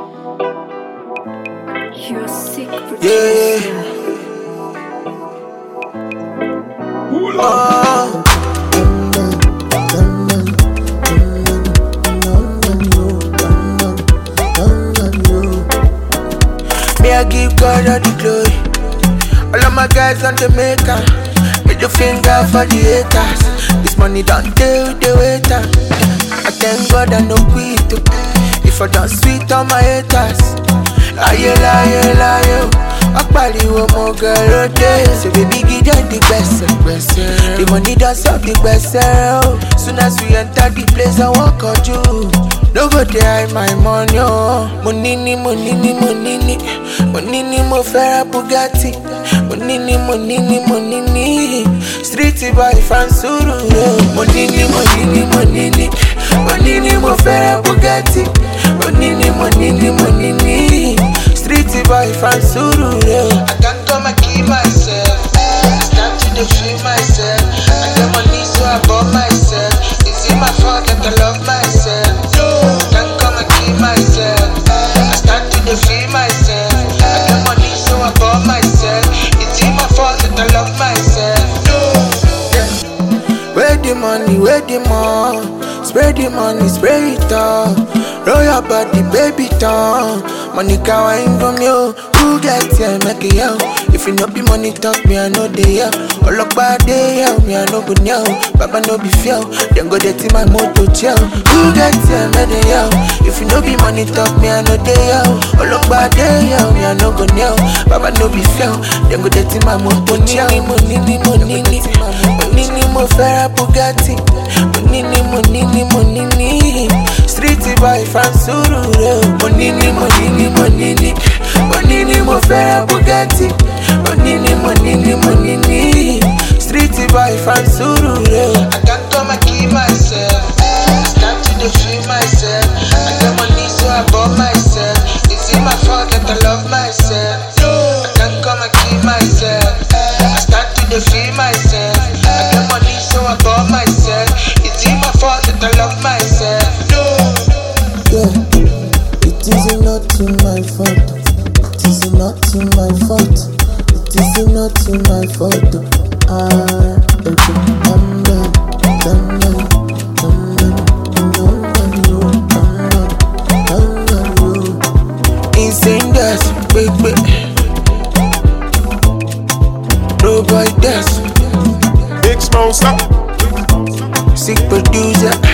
You're sick, Yeah. Me, I give God all the glory. All of my guys on the maker. Middle finger for the haters. This money don't deal with the waiter. I thank God I no quit. If I don't sweet on my haters. Aye. Akpaliwo mo girl day. So baby give them the best. The money don't solve the best. Soon as we enter the place I walk on you. No go there my money oh. Monini mo Ferrari Bugatti. Monini. Street boy from Suru. Monini mo Ferrari Bugatti. Monini. Street boy from Suru. I can't come and keep myself. It's time to defeat myself. I get money so I bought myself. Is it my fault that I love myself? No, I can't come and keep myself. I start to defeat myself. I get money so I bought myself. Is it my fault that I love myself? No, yeah. Where the money? Spray the money, spray it all. Roll your body, baby, down. Money can from you. Who gets here, make it yo. If you no be money talk, me I know they yo. All up by day, yo, me I no good yo. Baba no be few, then go dirty my motor chill. Who gets here, make it yo. If you no be money talk, me I know they yo. All up by day, yo, me I no good yo. Baba no be few, then go dirty my motor chill. Monini mo Ferrari Bugatti. Monini. Street boy from Suru. Monini mo Ferrari Bugatti. Monini. Street boy from Suru. I can't come and keep myself. It's time to defeat myself. I get money so I bought myself. Is it my fault that I love myself? No, I can't come and keep myself. I start to defeat myself. I get money so I bought myself. Is it my fault that I love myself? No. Yeah, it is not my fault. It is not my fault. It is not my fault. Insane gas, big. No boy dance. Big Smoke, stop. Sick producer.